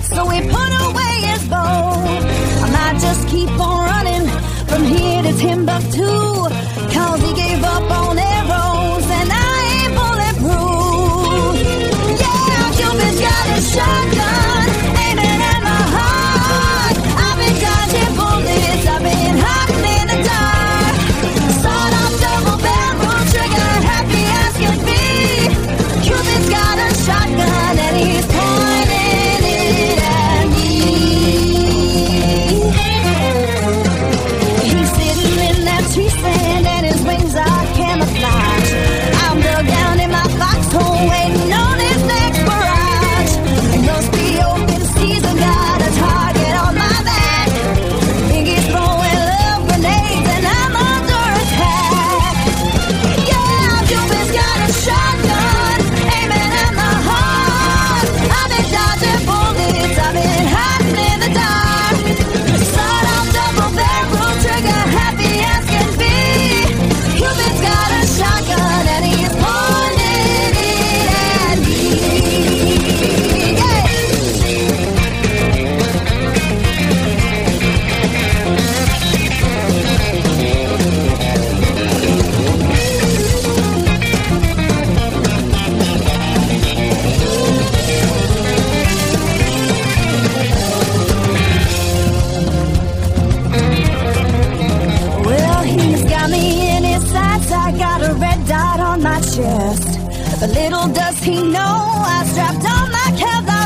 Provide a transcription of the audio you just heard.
so he put away his bow. I might just keep on running from here to Timbuktu, 'cause he gave up on arrows and I ain't bulletproof. Yeah, Cupid's got a shotgun aiming at my heart. I've been dodging bullets, I've been hiding in the dark. Sawed off double barrel trigger, happy as can be. Cupid's got a shotgun and he's pointing it at me. He's sitting in that tree stand and his wings are camouflage. I'm dug down in my foxhole waiting on his next barrage. Must be open season, got a target on my back. Think he's throwing love grenades and I'm under attack. Yeah, Cupid's got a shotgun aiming at my heart. I've been dodging bullets, I've been hiding in the dark. Sawed off double barrel trigger, happy as can be. Cupid's got a shotgun and he's pointing it at me. Yeah. Well, he's got me in his sights, I got a red dot on my chest. But little does he know I strapped on my Kevlar